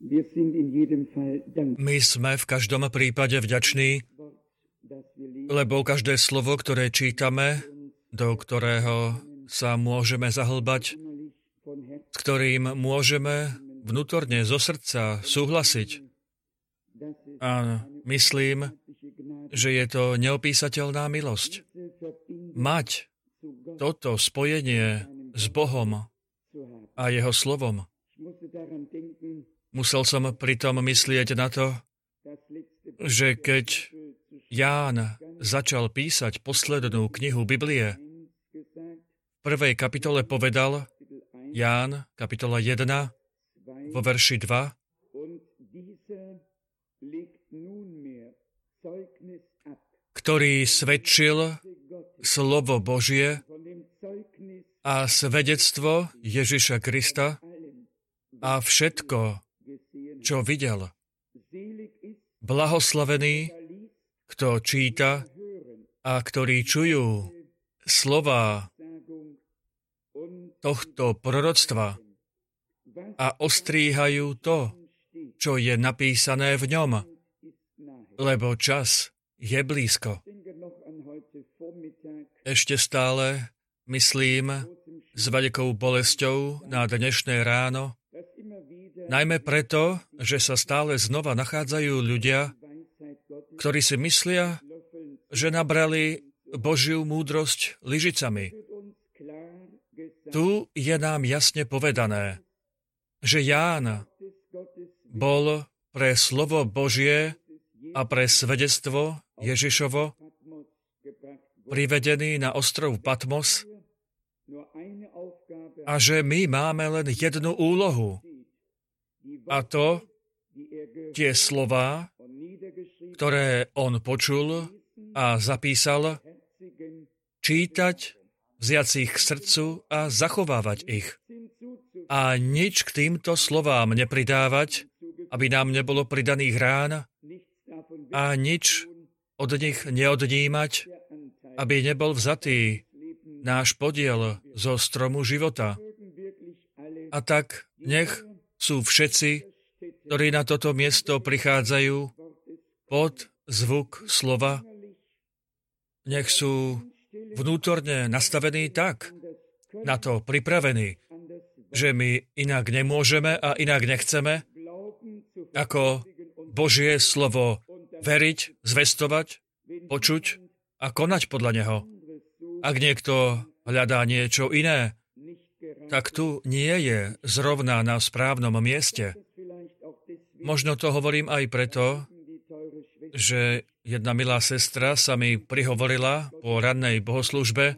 My sme v každom prípade vďační, lebo každé slovo, ktoré čítame, do ktorého sa môžeme zahlbať, s ktorým môžeme vnútorne zo srdca súhlasiť. A myslím, že je to neopísateľná milosť. Mať toto spojenie s Bohom a Jeho slovom. Musel som pritom myslieť na to, že keď Ján začal písať poslednú knihu Biblie, v 1. kapitole povedal, Ján, kapitola 1, vo verši 2, ktorý svedčil slovo Božie a svedectvo Ježiša Krista a všetko, čo videl. Blahoslavený, kto číta a ktorí čujú slova tohto proroctva a ostríhajú to, čo je napísané v ňom, lebo čas je blízko. Ešte stále myslím s veľkou bolesťou na dnešné ráno, najmä preto, že sa stále znova nachádzajú ľudia, ktorí si myslia, že nabrali Božiu múdrosť lyžicami. Tu je nám jasne povedané, že Ján bol pre slovo Božie a pre svedectvo Ježišovo privedený na ostrov Patmos a že my máme len jednu úlohu, a to tie slová, ktoré on počul a zapísal, čítať, vziať si ich k srdcu a zachovávať ich. A nič k týmto slovám nepridávať, aby nám nebolo pridaných rán, a nič od nich neodnímať, aby nebol vzatý náš podiel zo stromu života. A tak nech sú všetci, ktorí na toto miesto prichádzajú pod zvuk slova, nech sú vnútorne nastavení tak, na to pripravení, že my inak nemôžeme a inak nechceme, ako Božie slovo veriť, zvestovať, počuť a konať podľa neho. Ak niekto hľadá niečo iné, tak tu nie je zrovna na správnom mieste. Možno to hovorím aj preto, že jedna milá sestra sa mi prihovorila po rannej bohoslúžbe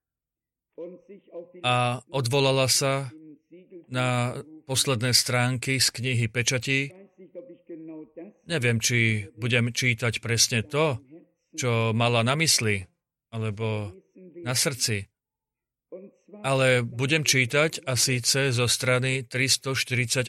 a odvolala sa na posledné stránky z knihy Pečatí. Neviem, či budem čítať presne to, čo mala na mysli, alebo na srdci. Ale budem čítať a síce zo strany 348.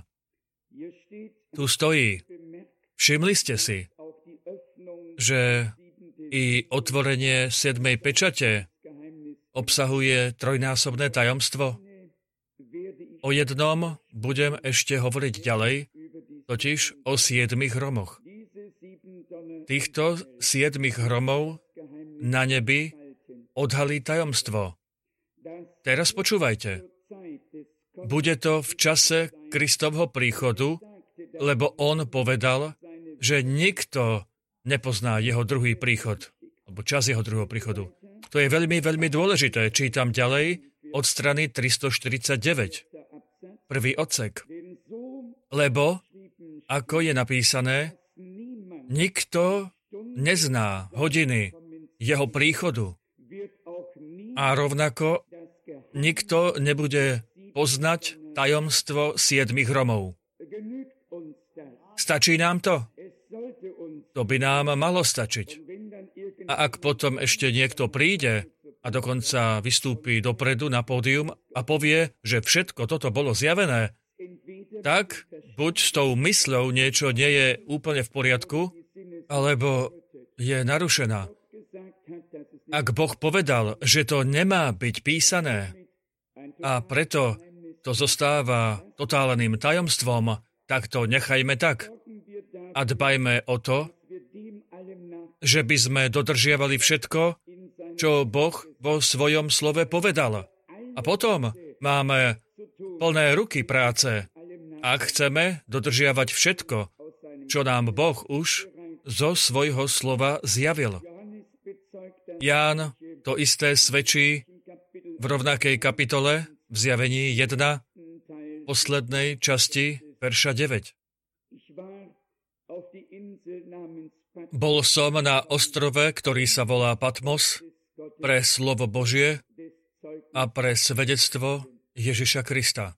Tu stojí. Všimli ste si, že i otvorenie 7. pečate obsahuje trojnásobné tajomstvo? O jednom budem ešte hovoriť ďalej, totiž o 7 hromoch. Týchto 7 hromov na nebi odhalí tajomstvo. Teraz počúvajte. Bude to v čase Kristovho príchodu, lebo on povedal, že nikto nepozná jeho druhý príchod, alebo čas jeho druhého príchodu. To je veľmi, veľmi dôležité. Čítam ďalej od strany 349. Prvý odsek. Lebo, ako je napísané, nikto nezná hodiny jeho príchodu a rovnako nikto nebude poznať tajomstvo 7 hromov. Stačí nám to? To by nám malo stačiť. A ak potom ešte niekto príde a dokonca vystúpi dopredu na pódium a povie, že všetko toto bolo zjavené, tak buď s tou mysľou niečo nie je úplne v poriadku, alebo je narušená. Ak Boh povedal, že to nemá byť písané a preto to zostáva totálnym tajomstvom, tak to nechajme tak. A dbajme o to, že by sme dodržiavali všetko, čo Boh vo svojom slove povedal. A potom máme plné ruky práce, ak chceme dodržiavať všetko, čo nám Boh už zo svojho slova zjavil. Ján to isté svedčí v rovnakej kapitole v Zjavení 1, poslednej časti, verša 9. Bol som na ostrove, ktorý sa volá Patmos, pre slovo Božie a pre svedectvo Ježiša Krista.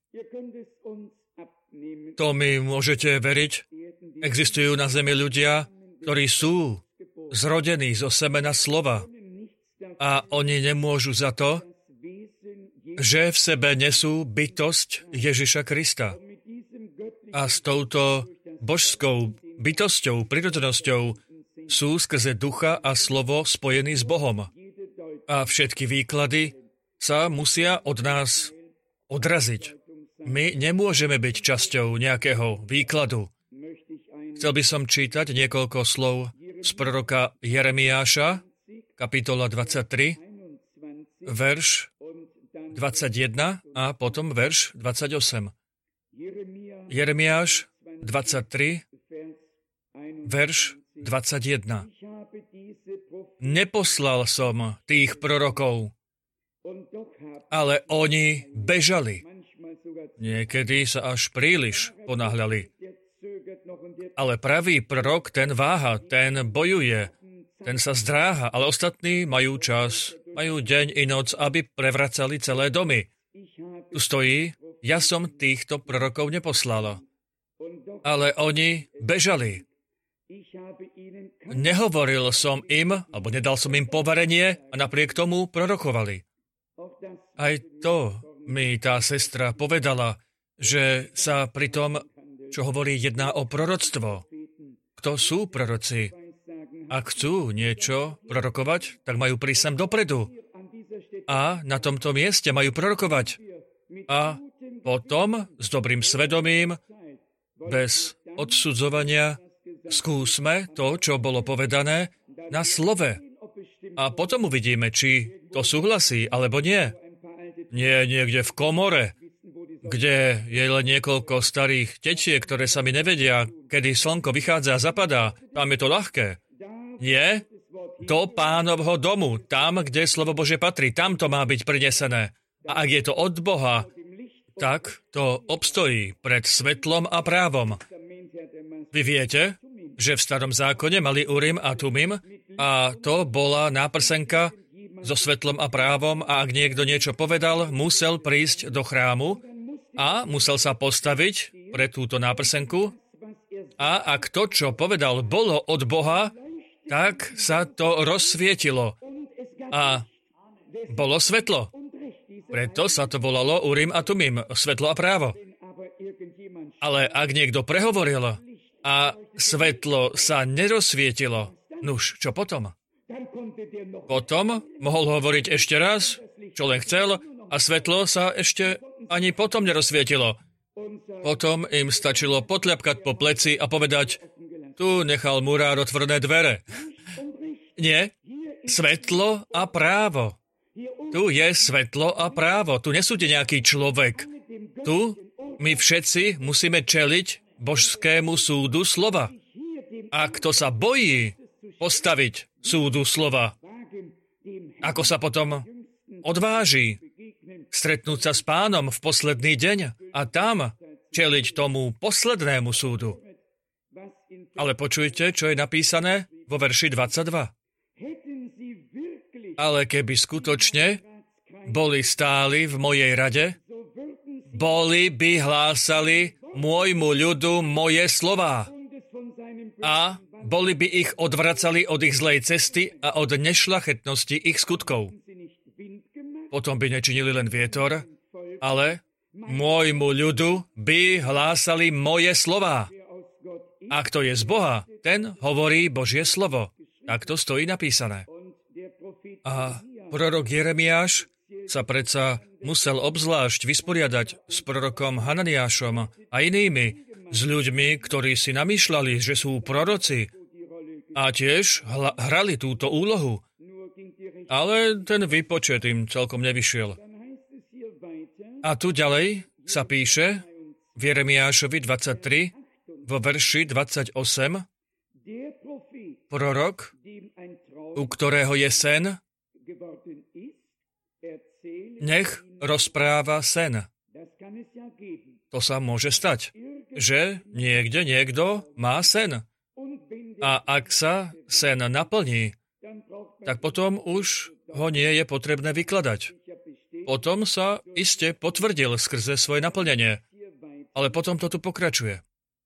To mi môžete veriť? Existujú na zemi ľudia, ktorí sú zrodení zo semena slova a oni nemôžu za to, že v sebe nesú bytosť Ježiša Krista. A s touto božskou bytosťou, prirodzenosťou sú skrze ducha a slovo spojení s Bohom. A všetky výklady sa musia od nás odraziť. My nemôžeme byť časťou nejakého výkladu. Chcel by som čítať niekoľko slov z proroka Jeremiáša, kapitola 23, verš 21 a potom verš 28. Jeremiáš 23, verš 21. Neposlal som tých prorokov, ale oni bežali. Niekedy sa až príliš ponáhľali. Ale pravý prorok, ten váha, ten bojuje, ten sa zdráha, ale ostatní majú čas, majú deň i noc, aby prevracali celé domy. Tu stojí, ja som týchto prorokov neposlal. Ale oni bežali. Nehovoril som im, alebo nedal som im poverenie a napriek tomu prorokovali. Aj to mi tá sestra povedala, že sa pri tom, čo hovorí, jedná o proroctvo. Kto sú proroci? Ak chcú niečo prorokovať, tak majú prísť sem dopredu. A na tomto mieste majú prorokovať. A potom, s dobrým svedomím, bez odsudzovania, skúsme to, čo bolo povedané, na slove. A potom uvidíme, či to súhlasí, alebo nie. Nie niekde v komore, kde je len niekoľko starých tetiek, ktoré sa mi nevedia, kedy slnko vychádza a zapadá. Tam je to ľahké. Nie, do Pánovho domu, tam, kde slovo Bože patrí, tam to má byť prinesené. A ak je to od Boha, tak to obstojí pred svetlom a právom. Vy viete, že v starom zákone mali Urim a Tumim a to bola náprsenka so svetlom a právom a ak niekto niečo povedal, musel prísť do chrámu a musel sa postaviť pre túto náprsenku a ak to, čo povedal, bolo od Boha, tak sa to rozsvietilo a bolo svetlo. Preto sa to volalo Urim a Tumim, svetlo a právo. Ale ak niekto prehovoril a svetlo sa nerozsvietilo, nuž, čo potom? Potom mohol hovoriť ešte raz, čo len chcel, a svetlo sa ešte ani potom nerozsvietilo. Potom im stačilo potľapkať po pleci a povedať, tu nechal murár otvorené dvere. Nie, svetlo a právo. Tu je svetlo a právo. Tu nesúdi nejaký človek. Tu my všetci musíme čeliť božskému súdu slova. A kto sa bojí postaviť súdu slova, ako sa potom odváži stretnúť sa s Pánom v posledný deň a tam čeliť tomu poslednému súdu. Ale počujte, čo je napísané vo verši 22. Ale keby skutočne boli stáli v mojej rade, boli by hlásali môjmu ľudu moje slová a boli by ich odvracali od ich zlej cesty a od nešľachetnosti ich skutkov. Potom by nečinili len vietor, ale môjmu ľudu by hlásali moje slová. A kto je z Boha, ten hovorí Božie slovo. Tak to stojí napísané. A prorok Jeremiáš sa predsa musel obzvlášť vysporiadať s prorokom Hananiášom a inými s ľuďmi, ktorí si namýšľali, že sú proroci a tiež hrali túto úlohu. Ale ten výpočet im celkom nevyšiel. A tu ďalej sa píše v Jeremiášovi 23 vo verši 28 prorok, u ktorého je sen, nech rozpráva sen. To sa môže stať, že niekde niekto má sen. A ak sa sen naplní, tak potom už ho nie je potrebné vykladať. Potom sa iste potvrdil skrze svoje naplnenie. Ale potom to tu pokračuje.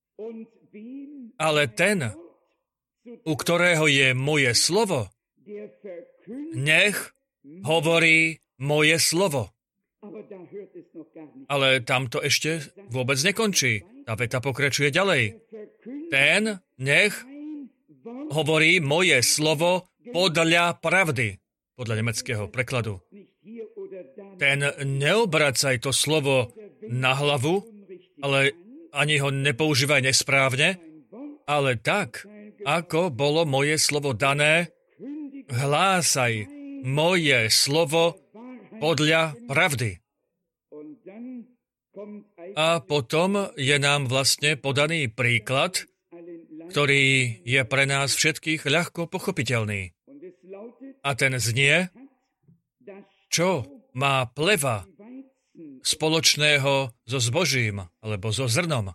Ale ten, u ktorého je moje slovo, nech hovorí moje slovo. Ale tam to ešte vôbec nekončí. Tá veta pokračuje ďalej. Ten nech hovorí moje slovo podľa pravdy. Podľa nemeckého prekladu. Ten neobracaj to slovo na hlavu, ale ani ho nepoužívaj nesprávne, ale tak, ako bolo moje slovo dané, hlásaj moje slovo podľa pravdy. A potom je nám vlastne podaný príklad, ktorý je pre nás všetkých ľahko pochopiteľný. A ten znie, čo má pleva spoločného so zbožím alebo so zrnom.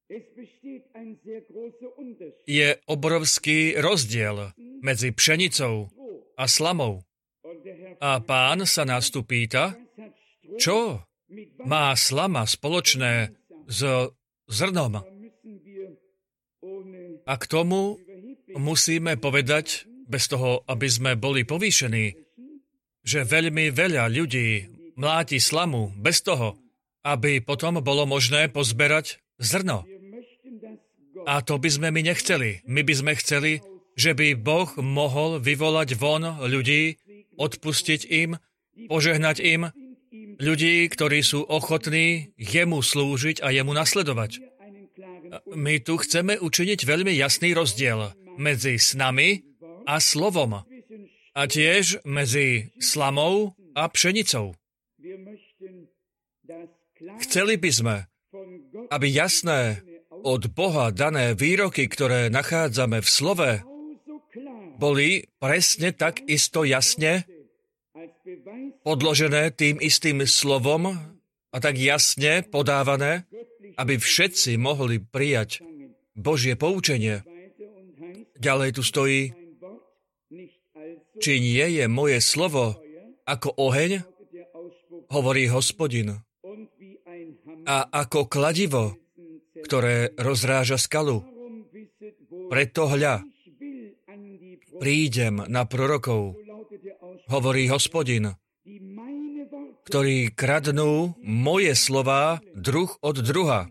Je obrovský rozdiel medzi pšenicou a slamou. A Pán sa nás tu pýta, čo má slama spoločné s zrnom. A k tomu musíme povedať, bez toho, aby sme boli povýšení, že veľmi veľa ľudí mláti slamu bez toho, aby potom bolo možné pozberať zrno. A to by sme my nechceli. My by sme chceli, že by Boh mohol vyvolať von ľudí, odpustiť im, požehnať im, ľudí, ktorí sú ochotní jemu slúžiť a jemu nasledovať. My tu chceme učiniť veľmi jasný rozdiel medzi snami a slovom. A tiež medzi slamou a pšenicou. Chceli by sme, aby jasné od Boha dané výroky, ktoré nachádzame v slove, boli presne tak isto jasne podložené tým istým slovom a tak jasne podávané, aby všetci mohli prijať Božie poučenie. Ďalej tu stojí, či nie je moje slovo ako oheň, hovorí Hospodin, a ako kladivo, ktoré rozráža skalu. Preto hľa, prídem na prorokov, hovorí Hospodin, ktorí kradnú moje slová druh od druha.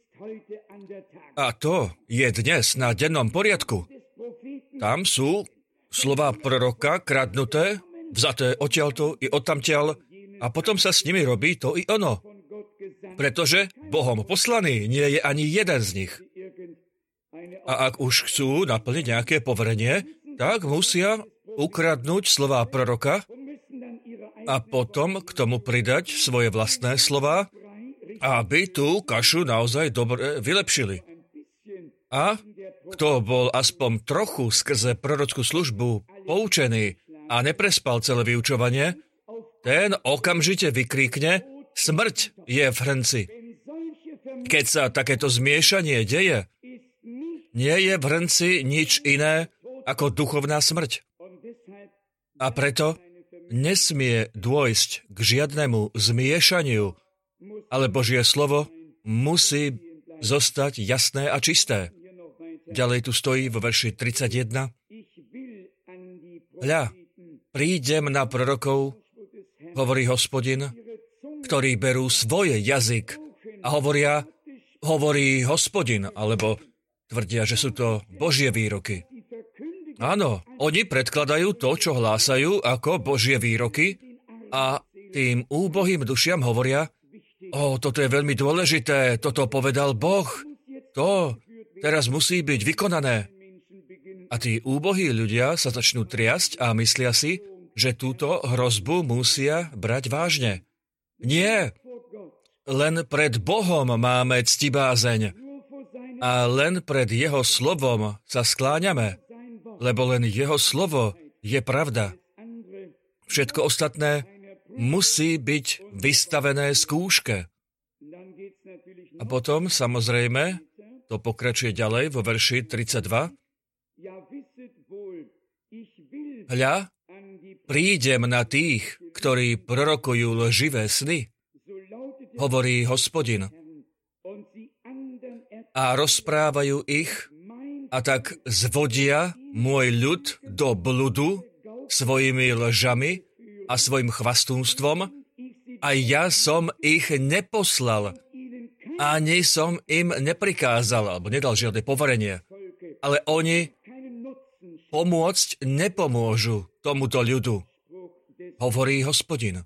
A to je dnes na dennom poriadku. Tam sú slová proroka kradnuté, vzaté odtiaľto i odtamtiaľ a potom sa s nimi robí to i ono. Pretože Bohom poslaný nie je ani jeden z nich. A ak už chcú naplniť nejaké poverenie, tak musia ukradnúť slová proroka a potom k tomu pridať svoje vlastné slová, aby tú kašu naozaj dobre vylepšili. A kto bol aspoň trochu skrze prorockú službu poučený a neprespal celé vyučovanie, ten okamžite vykríkne, smrť je v hrnci. Keď sa takéto zmiešanie deje, nie je v hrnci nič iné ako duchovná smrť. A preto nesmie dôjsť k žiadnemu zmiešaniu, ale Božie slovo musí zostať jasné a čisté. Ďalej tu stojí vo verši 31. Hľa, prídem na prorokov, hovorí Hospodin, ktorí berú svoj jazyk a hovorí Hospodin, alebo tvrdia, že sú to Božie výroky. Áno, oni predkladajú to, čo hlásajú ako Božie výroky a tým úbohým dušiam hovoria, toto je veľmi dôležité, toto povedal Boh, to teraz musí byť vykonané. A tí úbohí ľudia sa začnú triasť a myslia si, že túto hrozbu musia brať vážne. Nie, len pred Bohom máme ctibázeň a len pred Jeho slovom sa skláňame, lebo len Jeho slovo je pravda. Všetko ostatné musí byť vystavené skúške. A potom, samozrejme, to pokračuje ďalej vo verši 32. Hľa, prídem na tých, ktorí prorokujú lživé sny, hovorí Hospodin, a rozprávajú ich, a tak zvodia môj ľud do bludu svojimi lžami a svojim chvastúnstvom, a ja som ich neposlal, ani som im neprikázal, alebo nedal žiadne poverenie, ale oni pomôcť nepomôžu tomuto ľudu, hovorí Hospodin.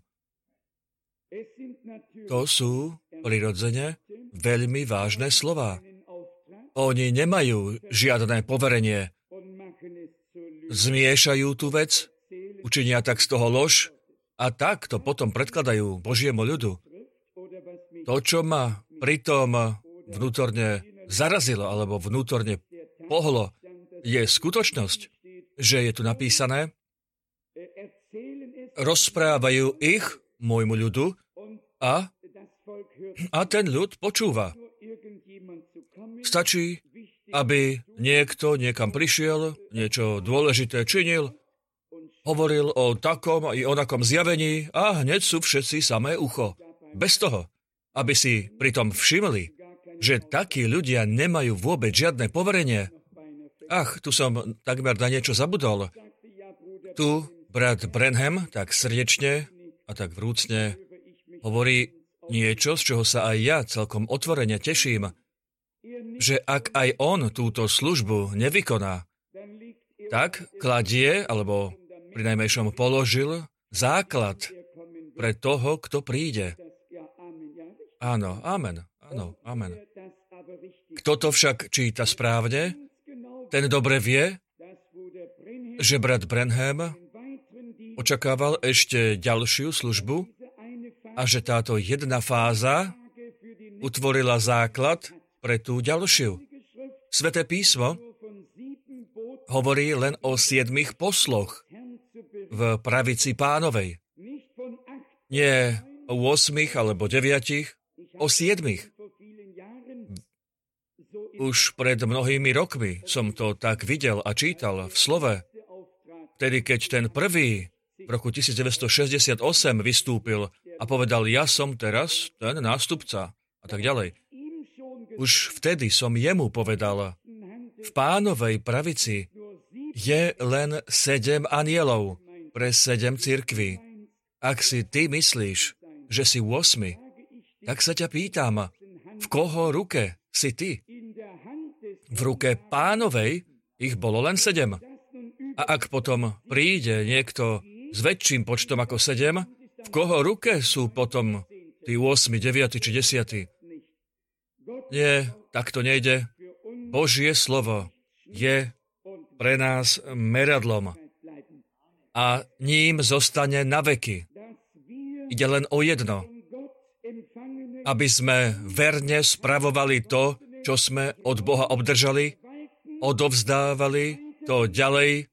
To sú prirodzene veľmi vážne slová. Oni nemajú žiadne poverenie. Zmiešajú tú vec, učinia tak z toho lož a tak to potom predkladajú Božiemu ľudu. To, čo ma pritom vnútorne zarazilo alebo vnútorne pohlo, je skutočnosť, že je tu napísané, rozprávajú ich môjmu ľudu a ten ľud počúva. Stačí, aby niekto niekam prišiel, niečo dôležité činil, hovoril o takom i onakom zjavení a hneď sú všetci samé ucho. Bez toho, aby si pritom všimli, že takí ľudia nemajú vôbec žiadne poverenie. Ach, tu som takmer na niečo zabudol. Tu brat Branham tak srdečne a tak vrúcne hovorí niečo, z čoho sa aj ja celkom otvorene teším, že ak aj on túto službu nevykoná, tak kladie, alebo prinajmenšom položil základ pre toho, kto príde. Áno, amen, áno, amen. Kto to však číta správne, ten dobre vie, že brat Branham očakával ešte ďalšiu službu a že táto jedna fáza utvorila základ pre tú ďalšiu. Sväté písmo hovorí len o 7 posloch v pravici Pánovej. Nie o 8 alebo 9, o 7. Už pred mnohými rokmi som to tak videl a čítal v slove. Vtedy, keď ten prvý v roku 1968 vystúpil a povedal, ja som teraz ten nástupca a tak ďalej. Už vtedy som jemu povedal, v Pánovej pravici je len 7 anielov pre 7 cirkví. Ak si ty myslíš, že si 8, tak sa ťa pýtam, v koho ruke si ty? V ruke Pánovej ich bolo len 7. A ak potom príde niekto s väčším počtom ako 7, v koho ruke sú potom tí 8, 9 či 10? Nie, tak to nejde. Božie slovo je pre nás meradlom a ním zostane na veky. Ide len o jedno, aby sme verne spravovali to, čo sme od Boha obdržali, odovzdávali to ďalej,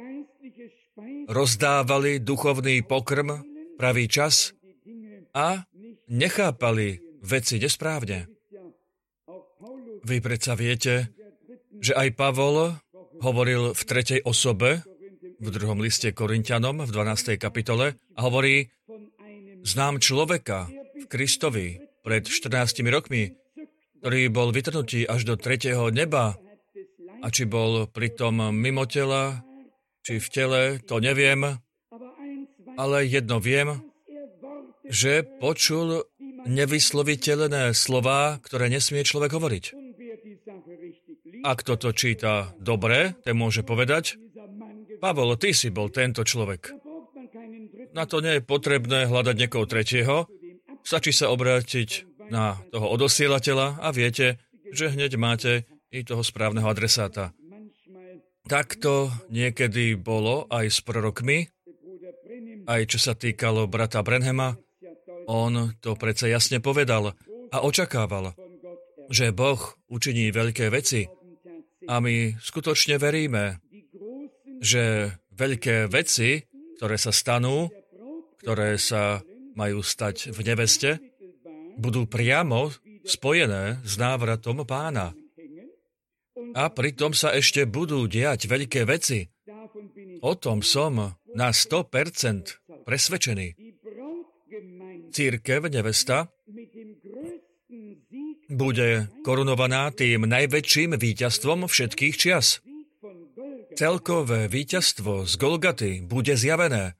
rozdávali duchovný pokrm, pravý čas a nechápali veci nesprávne. Vy predsa viete, že aj Pavol hovoril v 3. osobe, v 2. liste Korinťanom, v 12. kapitole, a hovorí, znám človeka v Kristovi pred 14 rokmi, ktorý bol vytrhnutý až do 3. neba, a či bol pritom mimo tela, či v tele, to neviem, ale jedno viem, že počul nevysloviteľné slová, ktoré nesmie človek hovoriť. Ak toto číta dobre, ten môže povedať, Pavol, ty si bol tento človek. Na to nie je potrebné hľadať niekoho tretieho, stačí sa obrátiť na toho odosielateľa a viete, že hneď máte i toho správneho adresáta. Tak to niekedy bolo aj s prorokmi, aj čo sa týkalo brata Branhama. On to predsa jasne povedal a očakával, že Boh učiní veľké veci. A my skutočne veríme, že veľké veci, ktoré sa stanú, ktoré sa majú stať v neveste, budú priamo spojené s návratom Pána. A pritom sa ešte budú diať veľké veci. O tom som na 100% presvedčený. Cirkev, nevesta, bude korunovaná tým najväčším víťazstvom všetkých čias. Celkové víťazstvo z Golgaty bude zjavené.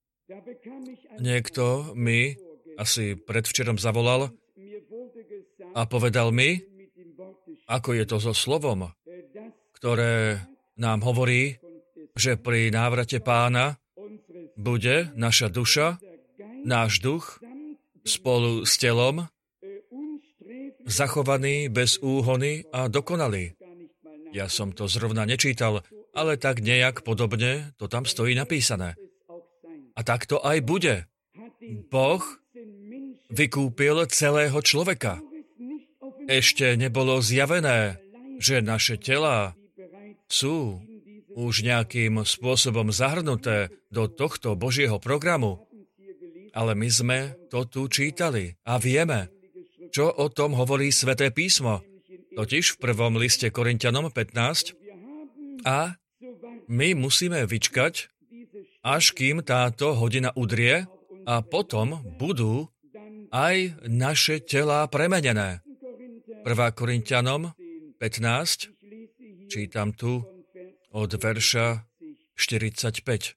Niekto mi asi predvčerom zavolal a povedal mi, ako je to so slovom, ktoré nám hovorí, že pri návrate Pána bude naša duša, náš duch spolu s telom zachovaný bez úhony a dokonalý. Ja som to zrovna nečítal, ale tak nejak podobne to tam stojí napísané. A tak to aj bude. Boh vykúpil celého človeka. Ešte nebolo zjavené, že naše telá sú už nejakým spôsobom zahrnuté do tohto Božieho programu. Ale my sme to tu čítali a vieme, čo o tom hovorí Sväté písmo. Totiž v 1. liste Korinťanom 15. A my musíme vyčkať, až kým táto hodina udrie a potom budú aj naše telá premenené. 1. Korinťanom 15. Čítam tu od verša 45.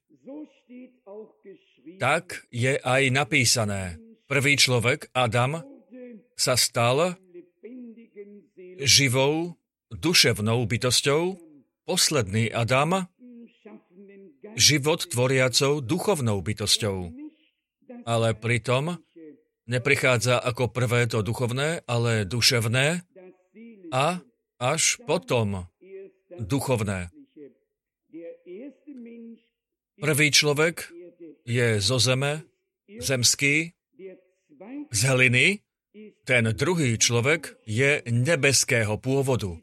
Tak je aj napísané. Prvý človek, Adam, sa stal živou, duševnou bytosťou, posledný Adam, život tvoriacou duchovnou bytosťou. Ale pritom neprichádza ako prvé to duchovné, ale duševné a až potom duchovné. Prvý človek je zo zeme, zemský, z hliny. Ten druhý človek je nebeského pôvodu.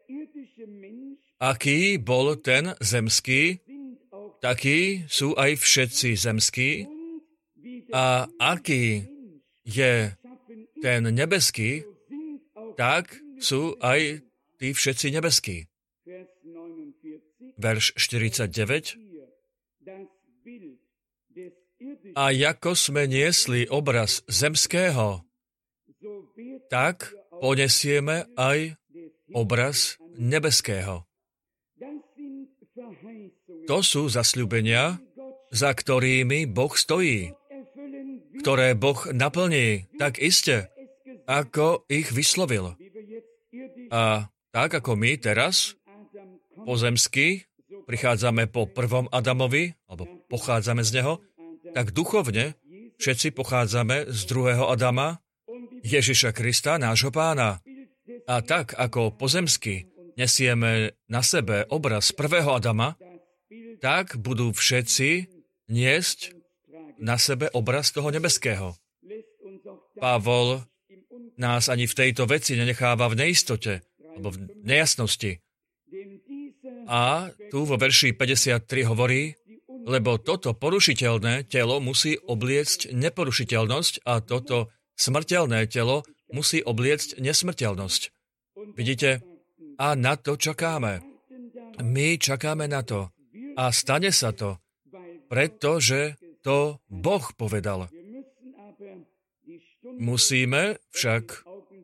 Aký bol ten zemský, takí sú aj všetci zemskí. A aký je ten nebeský, tak sú aj tí všetci nebeskí. Verš 49. A ako sme niesli obraz zemského, tak ponesieme aj obraz nebeského. To sú zasľúbenia, za ktorými Boh stojí, ktoré Boh naplní tak iste, ako ich vyslovil. A tak ako my teraz, pozemsky, prichádzame po prvom Adamovi, alebo pochádzame z neho, tak duchovne všetci pochádzame z druhého Adama, Ježiša Krista, nášho Pána. A tak ako pozemsky nesieme na sebe obraz prvého Adama, tak budú všetci niesť na sebe obraz toho nebeského. Pavol nás ani v tejto veci nenecháva v neistote, alebo v nejasnosti. A tu vo verši 53 hovorí, lebo toto porušiteľné telo musí obliecť neporušiteľnosť a toto smrteľné telo musí obliecť nesmrteľnosť. Vidíte? A na to čakáme. My čakáme na to. A stane sa to, pretože to Boh povedal. Musíme však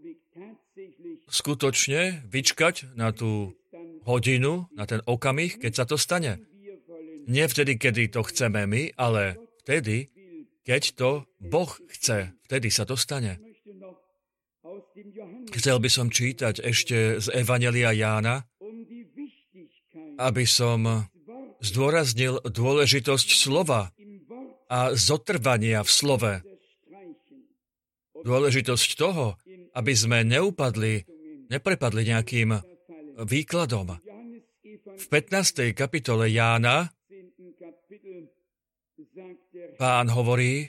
skutočne vyčkať na tú hodinu, na ten okamih, keď sa to stane. Nie vtedy, kedy to chceme my, ale vtedy, keď to Boh chce. Vtedy sa to stane. Chcel by som čítať ešte z Evanjelia Jána, aby som zdôraznil dôležitosť slova a zotrvania v slove. Dôležitosť toho, aby sme neupadli neprepadli nejakým výkladom. V 15. kapitole Jána Pán hovorí,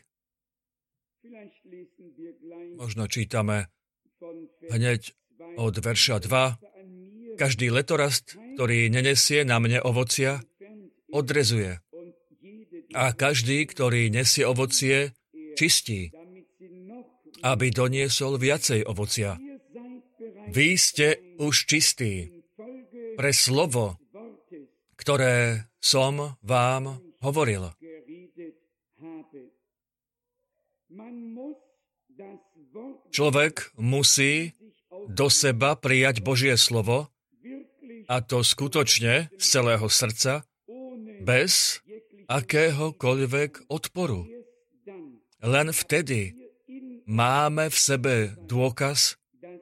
možno čítame hneď od verša 2, každý letorast, ktorý nenesie na mne ovocia, odrezuje. A každý, ktorý nesie ovocie, čistí, aby doniesol viacej ovocia. Vy ste už čistí pre slovo, ktoré som vám hovoril. Človek musí do seba prijať Božie slovo, a to skutočne z celého srdca, bez akéhokoľvek odporu. Len vtedy máme v sebe dôkaz,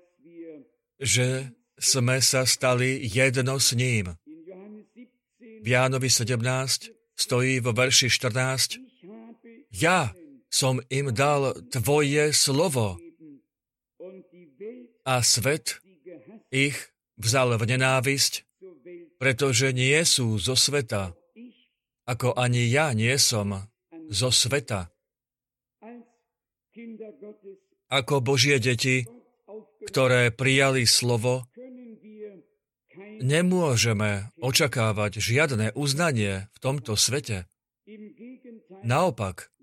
že sme sa stali jedno s ním. V Jánovi 17 stojí vo verši 14: Ja som im dal tvoje slovo a svet ich vzal v nenávisť, pretože nie sú zo sveta, ako ani ja nie som zo sveta. Ako Božie deti, ktoré prijali slovo, nemôžeme očakávať žiadne uznanie v tomto svete. Naopak,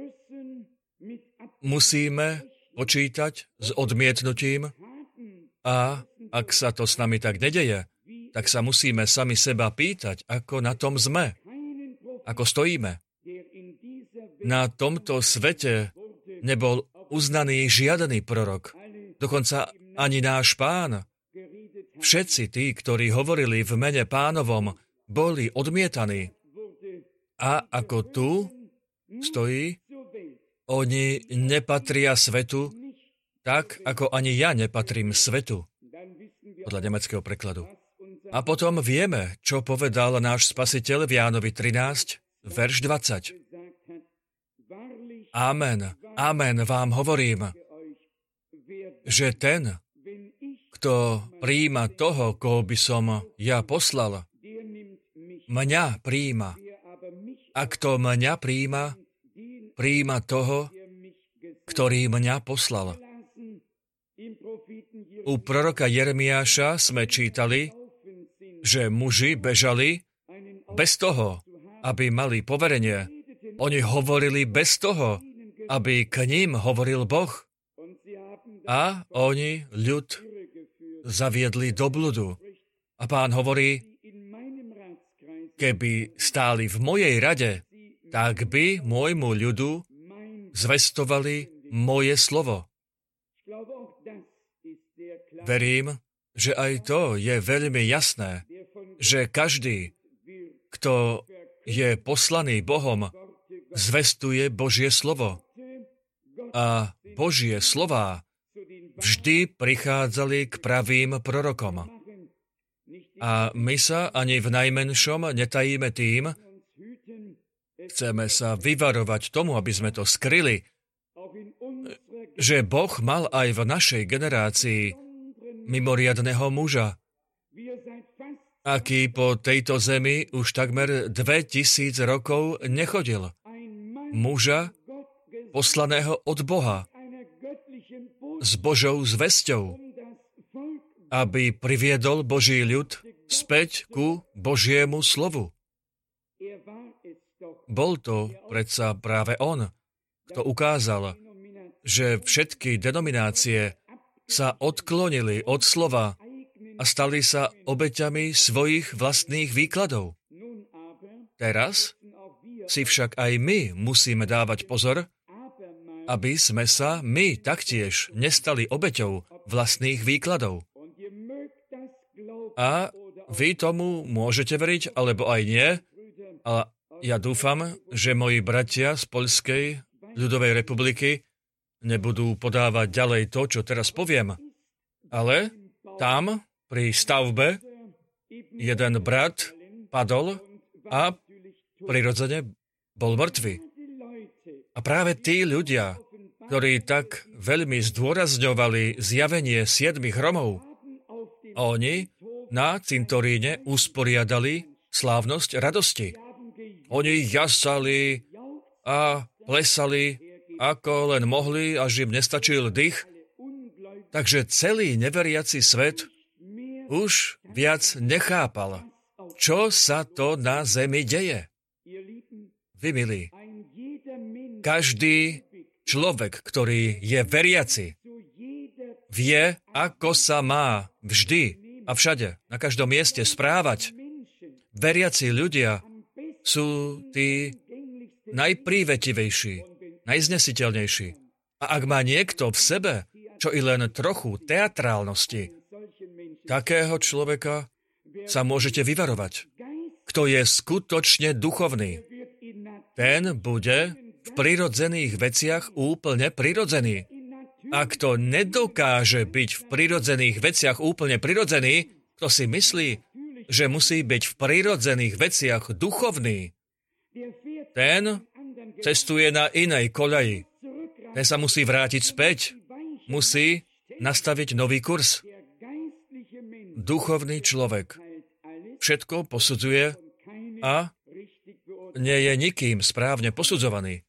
musíme počítať s odmietnutím a ak sa to s nami tak nedeje, tak sa musíme sami seba pýtať, ako na tom sme, ako stojíme. Na tomto svete nebol uznaný žiadny prorok, dokonca ani náš Pán. Všetci tí, ktorí hovorili v mene Pánovom, boli odmietaní. A ako tu stojí, oni nepatria svetu, tak ako ani ja nepatrím svetu, podľa nemeckého prekladu. A potom vieme, čo povedal náš Spasiteľ v Jánovi 13, verš 20. Amen, amen vám hovorím, že ten, kto prijíma toho, koho by som ja poslal, mňa prijíma. A kto mňa prijíma, prijíma toho, ktorý mňa poslal. U proroka Jeremiáša sme čítali, že muži bežali bez toho, aby mali poverenie. Oni hovorili bez toho, aby k ním hovoril Boh. A oni ľud zaviedli do bludu. A Pán hovorí, keby stáli v mojej rade, tak by môjmu ľudu zvestovali moje slovo. Verím, že aj to je veľmi jasné, že každý, kto je poslaný Bohom, zvestuje Božie slovo. A Božie slová vždy prichádzali k pravým prorokom. A my sa ani v najmenšom netajíme tým, chceme sa vyvarovať tomu, aby sme to skryli, že Boh mal aj v našej generácii mimoriadneho muža, aký po tejto zemi už takmer 2000 rokov nechodil. Muža poslaného od Boha s Božou zvesťou, aby priviedol Boží ľud späť ku Božiemu slovu. Bol to predsa práve on, kto ukázal, že všetky denominácie sa odklonili od slova a stali sa obeťami svojich vlastných výkladov. Teraz si však aj my musíme dávať pozor, aby sme sa my taktiež nestali obeťou vlastných výkladov. A vy tomu môžete veriť, alebo aj nie, ale ja dúfam, že moji bratia z Poľskej ľudovej republiky nebudú podávať ďalej to, čo teraz poviem. Ale tam, pri stavbe, jeden brat padol a prirodzene bol mŕtvy. A práve tí ľudia, ktorí tak veľmi zdôrazňovali zjavenie 7 hromov, Oni na cintoríne usporiadali slávnosť radosti. Oni jasali a plesali, ako len mohli, až im nestačil dých. Takže celý neveriaci svet už viac nechápal, čo sa to na zemi deje. Vy, milí, každý človek, ktorý je veriaci, vie, ako sa má vždy a všade, na každom mieste správať. Veriaci ľudia sú tí najprívetivejší, najznesiteľnejší. A ak má niekto v sebe, čo i len trochu teatrálnosti, takého človeka sa môžete vyvarovať. Kto je skutočne duchovný, ten bude v prirodzených veciach úplne prirodzený. A kto nedokáže byť v prirodzených veciach úplne prirodzený, kto si myslí, že musí byť v prirodzených veciach duchovný, ten cestuje na inej koľaji. Ten sa musí vrátiť späť. Musí nastaviť nový kurz. Duchovný človek všetko posudzuje a nie je nikým správne posudzovaný.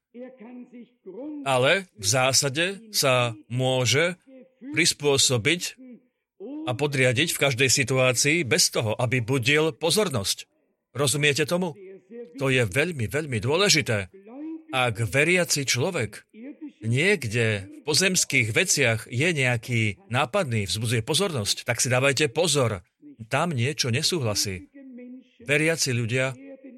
Ale v zásade sa môže prispôsobiť a podriadiť v každej situácii bez toho, aby budil pozornosť. Rozumiete tomu? To je veľmi, veľmi dôležité. Ak veriaci človek niekde v pozemských veciach je nejaký nápadný, vzbudzuje pozornosť, tak si dávajte pozor. Tam niečo nesúhlasí. Veriaci ľudia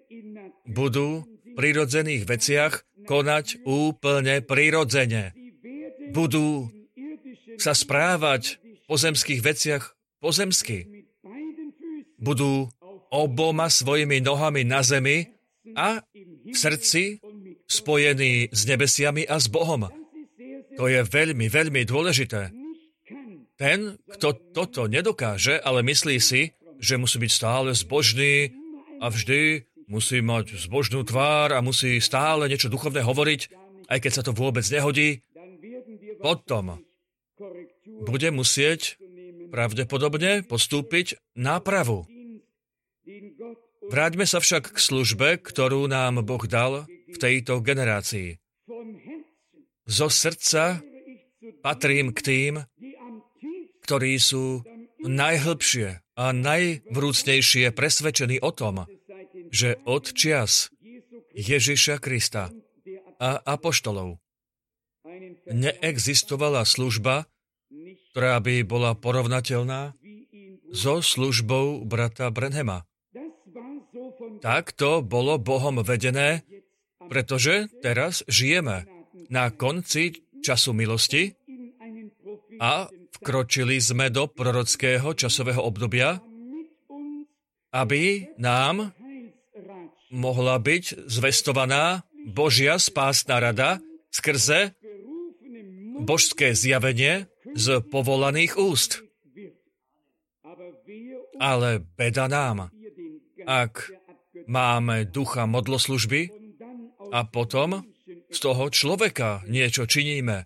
budú v prirodzených veciach konať úplne prirodzene. Budú sa správať v pozemských veciach pozemsky. Budú oboma svojimi nohami na zemi a v srdci spojení s nebesiami a s Bohom. To je veľmi, veľmi dôležité. Ten, kto toto nedokáže, ale myslí si, že musí byť stále zbožný a vždy musí mať zbožnú tvár a musí stále niečo duchovné hovoriť, aj keď sa to vôbec nehodí, potom bude musieť pravdepodobne postúpiť nápravu. Vráťme sa však k službe, ktorú nám Boh dal v tejto generácii. Zo srdca patrím k tým, ktorí sú najhlbšie a najvrúcnejšie presvedčení o tom, že od čias Ježiša Krista a apoštolov neexistovala služba, ktorá by bola porovnateľná so službou brata Branhama. Tak to bolo Bohom vedené, pretože teraz žijeme na konci času milosti a vkročili sme do prorockého časového obdobia, aby nám mohla byť zvestovaná Božia spásna rada skrze božské zjavenie z povolaných úst. Ale beda nám, ak máme ducha modloslužby a potom z toho človeka niečo činíme.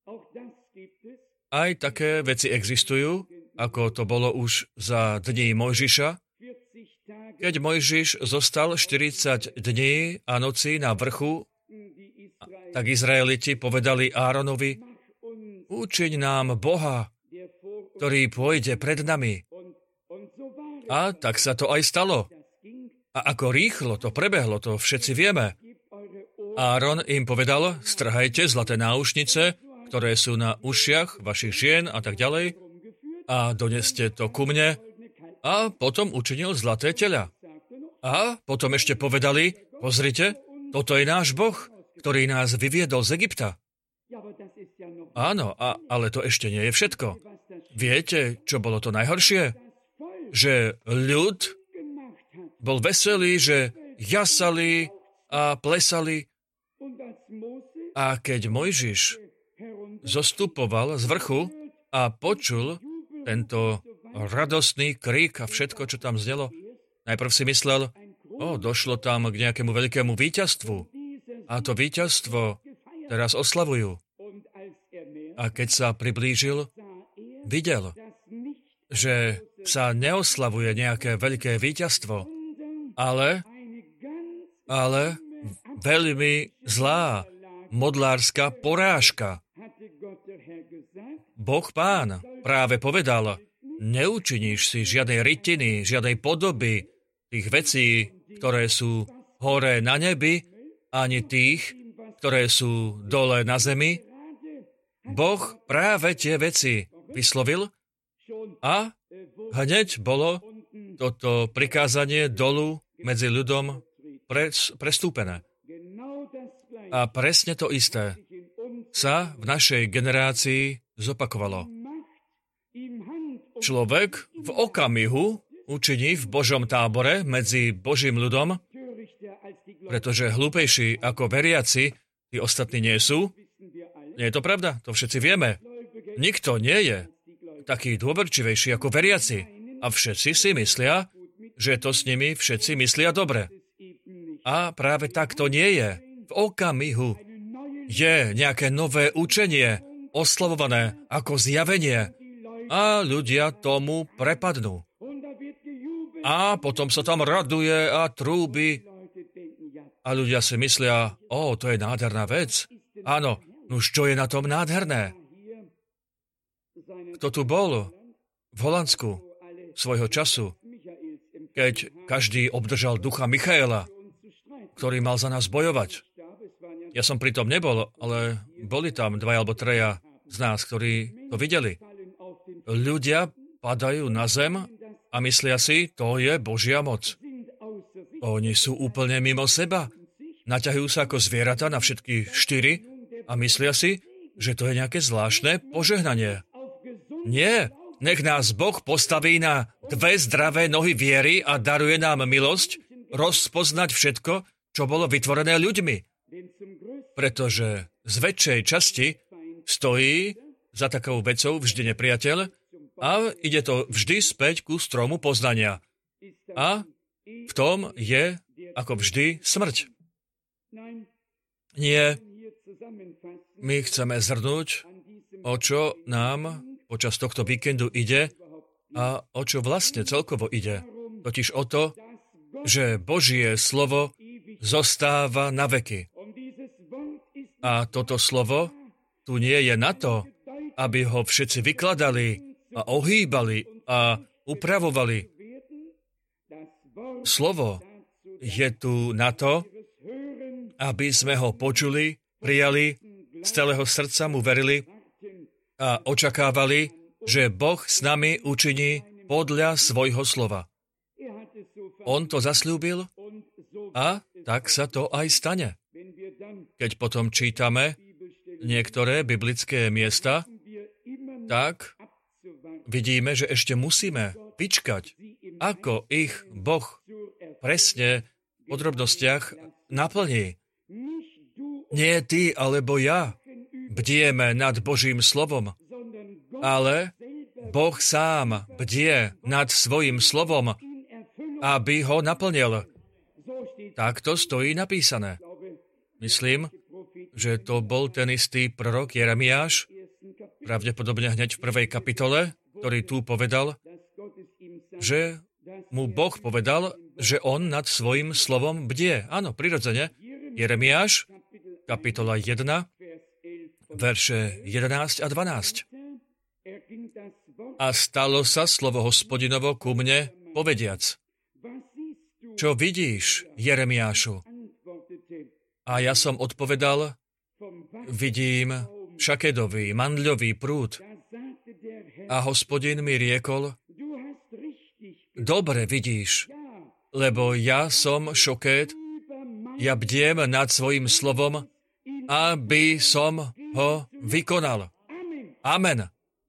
Aj také veci existujú, ako to bolo už za dní Mojžiša, keď Mojžiš zostal 40 dní a nocí na vrchu, tak Izraeliti povedali Áronovi, učiň nám Boha, ktorý pôjde pred nami. A tak sa to aj stalo. A ako rýchlo to prebehlo, to všetci vieme. Áron im povedal, strhajte zlaté náušnice, ktoré sú na ušiach vašich žien a tak ďalej, a doneste to ku mne, a potom učinil zlaté teľa. A potom ešte povedali, pozrite, toto je náš Boh, ktorý nás vyviedol z Egypta. Áno, ale to ešte nie je všetko. Viete, čo bolo to najhoršie? Že ľud bol veselý, že jasali a plesali. A keď Mojžiš zostupoval z vrchu a počul tento radostný krík a všetko, čo tam znelo, najprv si myslel, došlo tam k nejakému veľkému víťazstvu. A to víťazstvo teraz oslavujú. A keď sa priblížil, videl, že sa neoslavuje nejaké veľké víťazstvo, ale veľmi zlá modlárska porážka. Boh Pán práve povedal, neučiníš si žiadnej rytiny, žiadnej podoby tých vecí, ktoré sú hore na nebi, ani tých, ktoré sú dole na zemi. Boh práve tie veci vyslovil a hneď bolo toto prikázanie dolu medzi ľudom prestúpené. A presne to isté sa v našej generácii zopakovalo. Človek v okamihu učiní v Božom tábore medzi Božím ľudom, pretože hlúpejší ako veriaci, tí ostatní nie sú. Nie je to pravda, to všetci vieme. Nikto nie je taký dôverčivejší ako veriaci. A všetci si myslia, že to s nimi všetci myslia dobre. A práve tak to nie je. V okamihu je nejaké nové učenie, oslavované ako zjavenie. A ľudia tomu prepadnú. A potom sa tam raduje a trúbi. A ľudia si myslia, to je nádherná vec. Áno, už čo je na tom nádherné? Kto tu bol v Holandsku svojho času, keď každý obdržal ducha Michaela, ktorý mal za nás bojovať? Ja som pritom nebol, ale boli tam 2 alebo 3 z nás, ktorí to videli. Ľudia padajú na zem a myslia si, to je Božia moc. Oni sú úplne mimo seba. Naťahujú sa ako zvieratá na všetky 4 a myslia si, že to je nejaké zvláštne požehnanie. Nie, nech nás Boh postaví na 2 zdravé nohy viery a daruje nám milosť rozpoznať všetko, čo bolo vytvorené ľuďmi. Pretože z väčšej časti stojí za takou vecou vždy nepriateľ a ide to vždy späť ku stromu poznania. A v tom je, ako vždy, smrť. Nie, my chceme zhrnúť, o čo nám počas tohto víkendu ide a o čo vlastne celkovo ide. Totiž o to, že Božie slovo zostáva na veky. A toto slovo tu nie je na to, aby ho všetci vykladali a ohýbali a upravovali. Slovo je tu na to, aby sme ho počuli, prijali, z celého srdca mu verili a očakávali, že Boh s nami učiní podľa svojho slova. On to zasľúbil a tak sa to aj stane. Keď potom čítame niektoré biblické miesta, tak vidíme, že ešte musíme vyčkať, ako ich Boh presne v podrobnostiach naplní. Nie ty alebo ja bdieme nad Božím slovom, ale Boh sám bdie nad svojím slovom, aby ho naplnil. Takto stojí napísané. Myslím, že to bol ten istý prorok Jeremiáš, pravdepodobne hneď v 1. kapitole, ktorý tu povedal, že mu Boh povedal, že on nad svojím slovom bdie. Áno, prirodzene. Jeremiáš, kapitola 1, verše 11 a 12. A stalo sa slovo Hospodinovo ku mne, povediac: Čo vidíš, Jeremiášu? A ja som odpovedal: Vidím šakedový, mandľový prúd. A Hospodin mi riekol: Dobre vidíš, lebo ja som šokéd, ja bdiem nad svojím slovom, aby som ho vykonal. Amen.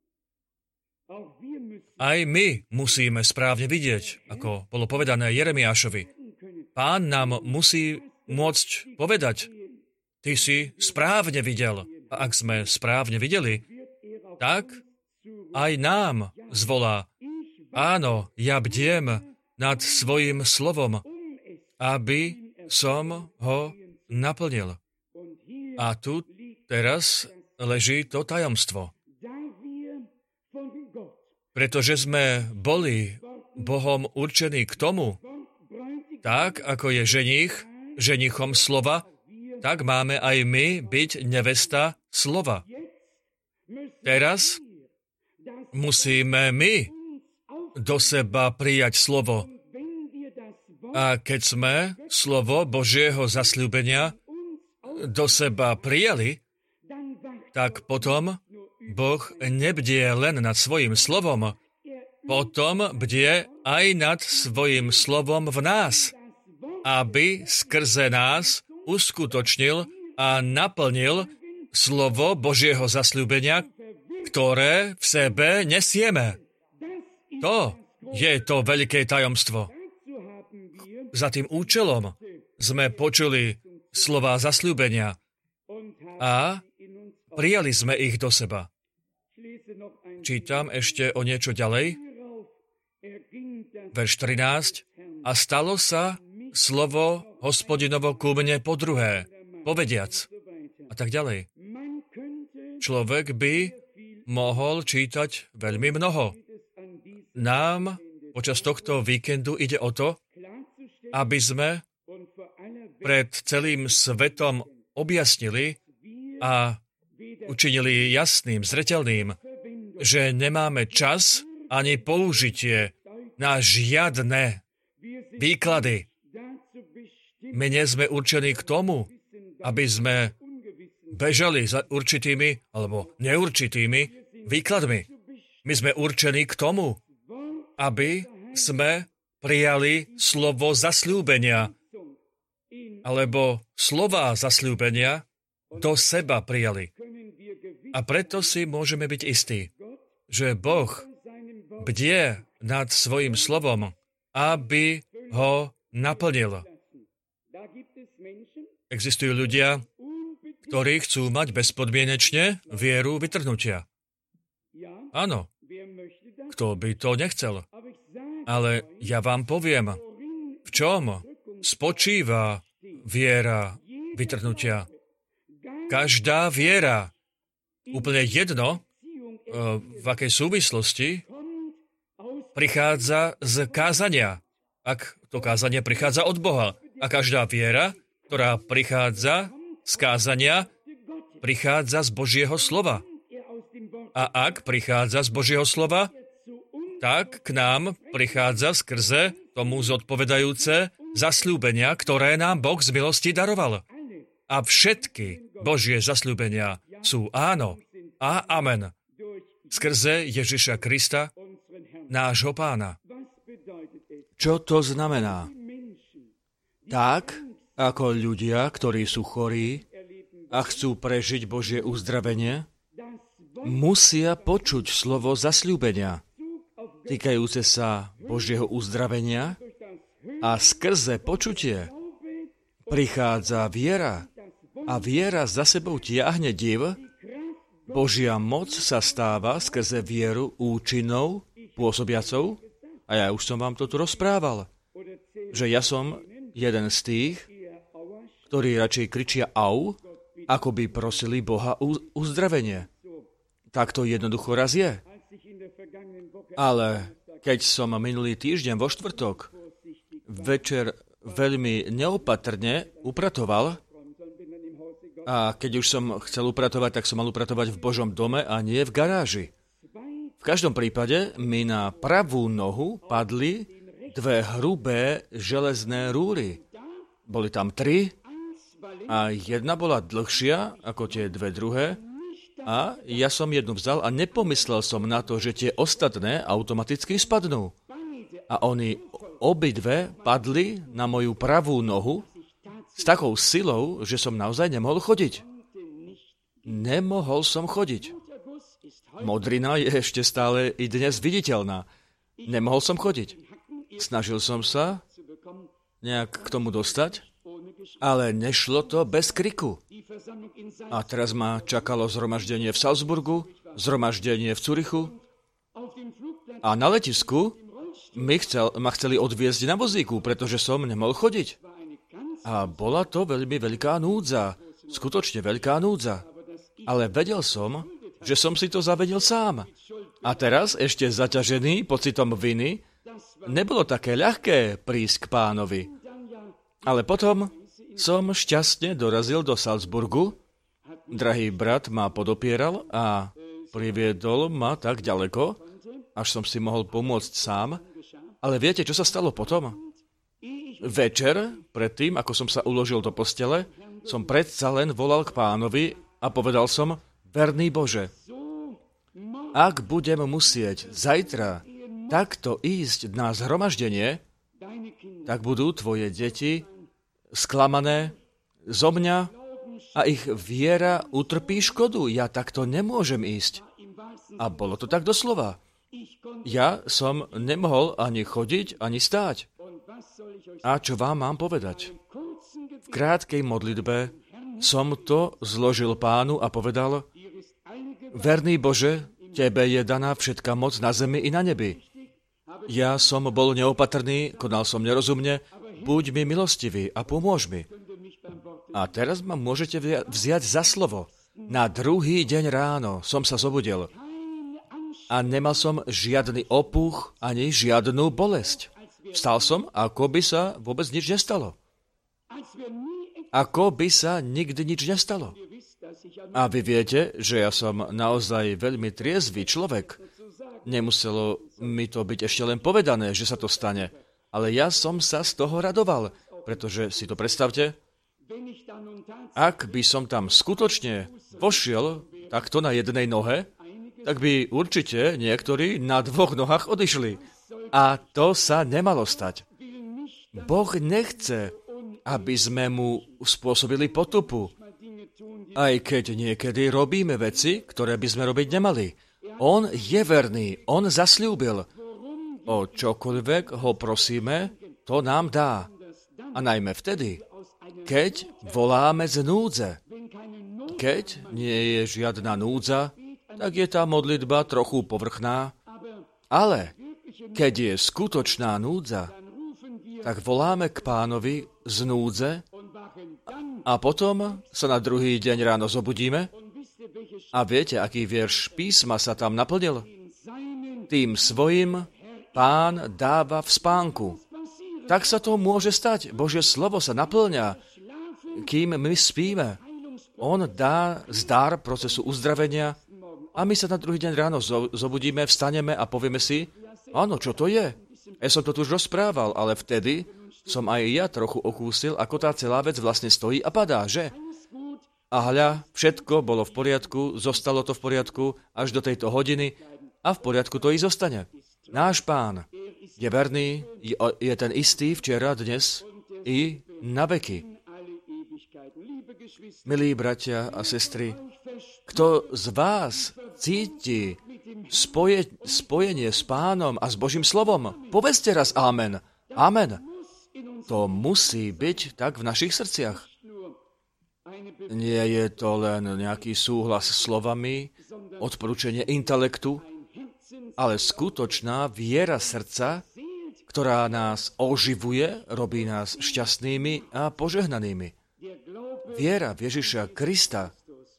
Aj my musíme správne vidieť, ako bolo povedané Jeremiášovi. Pán nám musí môcť povedať: Ty si správne videl. A ak sme správne videli, tak aj nám zvolá: Áno, ja bdiem nad svojím slovom, aby som ho naplnil. A tu teraz leží to tajomstvo. Pretože sme boli Bohom určení k tomu, tak ako je ženichom slova, tak máme aj my byť nevesta slova. Teraz musíme my do seba prijať slovo. A keď sme slovo Božieho zasľúbenia do seba prijali, tak potom Boh nebdie len nad svojím slovom, potom bdie aj nad svojím slovom v nás, aby skrze nás uskutočnil a naplnil slovo Božieho zasľúbenia, ktoré v sebe nesieme. To je to veľké tajomstvo. Za tým účelom sme počuli slová zasľúbenia a prijali sme ich do seba. Čítam ešte o niečo ďalej. Verš 13. A stalo sa slovo Hospodinovo ku mne po druhé, povediac. A tak ďalej. Človek by mohol čítať veľmi mnoho. Nám počas tohto víkendu ide o to, aby sme pred celým svetom objasnili a učinili jasným, zreteľným, že nemáme čas ani použitie na žiadne výklady. My nie sme určení k tomu, aby sme bežali za určitými alebo neurčitými výkladmi. My sme určení k tomu, aby sme prijali slovo zasľúbenia alebo slová zasľúbenia do seba prijali. A preto si môžeme byť istí, že Boh bdie nad svojím slovom, aby ho naplnil. Existujú ľudia, ktorí chcú mať bezpodmienečne vieru vytrhnutia. Áno, kto by to nechcel. Ale ja vám poviem, v čom spočíva viera vytrhnutia. Každá viera, úplne jedno, v akej súvislosti, prichádza z kázania, ak to kázanie prichádza od Boha. A každá viera, ktorá prichádza z kázania, prichádza z Božieho slova. A ak prichádza z Božieho slova, tak k nám prichádza skrze tomu zodpovedajúce zasľúbenia, ktoré nám Boh z milosti daroval. A všetky Božie zasľúbenia sú áno a amen. Skrze Ježiša Krista, nášho Pána. Čo to znamená? Tak, ako ľudia, ktorí sú chorí a chcú prežiť Božie uzdravenie, musia počuť slovo zasľúbenia, týkajúce sa Božieho uzdravenia, a skrze počutie prichádza viera a viera za sebou tiahne div. Božia moc sa stáva skrze vieru účinnou, pôsobiacou, a ja už som vám to tu rozprával, že ja som jeden z tých, ktorí radšej kričia au, ako by prosili Boha uzdravenie. Tak to jednoducho raz je. Ale keď som minulý týždeň vo štvrtok večer veľmi neopatrne upratoval, a keď už som chcel upratovať, tak som mal upratovať v Božom dome a nie v garáži. V každom prípade mi na pravú nohu padli dve hrubé železné rúry. Boli tam 3 a jedna bola dlhšia ako tie dve druhé a ja som jednu vzal a nepomyslel som na to, že tie ostatné automaticky spadnú. A oni obidve padli na moju pravú nohu s takou silou, že som naozaj nemohol chodiť. Nemohol som chodiť. Modrina je ešte stále i dnes viditeľná. Nemohol som chodiť. Snažil som sa nejak k tomu dostať, ale nešlo to bez kriku. A teraz ma čakalo zhromaždenie v Salzburgu, zhromaždenie v Curychu a na letisku ma chceli odviezť na vozíku, pretože som nemohol chodiť. A bola to veľmi veľká núdza, skutočne veľká núdza. Ale vedel som, že som si to zavedel sám. A teraz, ešte zaťažený pocitom viny, nebolo také ľahké prísť k Pánovi. Ale potom som šťastne dorazil do Salzburgu. Drahý brat ma podopieral a priviedol ma tak ďaleko, až som si mohol pomôcť sám. Ale viete, čo sa stalo potom? Večer, predtým, ako som sa uložil do postele, som predsa len volal k Pánovi a povedal som: Verný Bože, ak budem musieť zajtra takto ísť na zhromaždenie, tak budú tvoje deti sklamané zo mňa a ich viera utrpí škodu. Ja takto nemôžem ísť. A bolo to tak doslova. Ja som nemohol ani chodiť, ani stáť. A čo vám mám povedať? V krátkej modlitbe som to zložil Pánu a povedal: Verný Bože, Tebe je daná všetká moc na zemi i na nebi. Ja som bol neopatrný, konal som nerozumne, buď mi milostivý a pomôž mi. A teraz ma môžete vziať za slovo. Na druhý deň ráno som sa zobudil a nemal som žiadny opuch ani žiadnu bolesť. Vstal som, ako by sa vôbec nič nestalo. Ako by sa nikdy nič nestalo. A vy viete, že ja som naozaj veľmi triezvy človek. Nemuselo mi to byť ešte len povedané, že sa to stane. Ale ja som sa z toho radoval, pretože si to predstavte, ak by som tam skutočne vošiel takto na jednej nohe, tak by určite niektorí na dvoch nohách odišli. A to sa nemalo stať. Boh nechce, aby sme mu spôsobili potupu. Aj keď niekedy robíme veci, ktoré by sme robiť nemali. On je verný, on zasľúbil. O čokoľvek ho prosíme, to nám dá. A najmä vtedy, keď voláme z núdze. Keď nie je žiadna núdza, tak je tá modlitba trochu povrchná. Ale keď je skutočná núdza, tak voláme k Pánovi z núdze a potom sa na druhý deň ráno zobudíme a viete, aký vierš písma sa tam naplnil? Tým svojim Pán dáva v spánku. Tak sa to môže stať. Božie slovo sa naplňa, kým my spíme. On dá zdar procesu uzdravenia a my sa na druhý deň ráno zobudíme, vstaneme a povieme si: áno, čo to je? Ja som to tu už rozprával, ale vtedy som aj ja trochu okúsil, ako tá celá vec vlastne stojí a padá, že? A hľa, všetko bolo v poriadku, zostalo to v poriadku až do tejto hodiny a v poriadku to i zostane. Náš Pán je verný, je ten istý včera, dnes i na veky. Milí bratia a sestry, kto z vás cíti spojenie s Pánom a s Božím slovom, povedzte raz amen. Amen. To musí byť tak v našich srdciach. Nie je to len nejaký súhlas s slovami, odporúčanie intelektu, ale skutočná viera srdca, ktorá nás oživuje, robí nás šťastnými a požehnanými. Viera v Ježiša Krista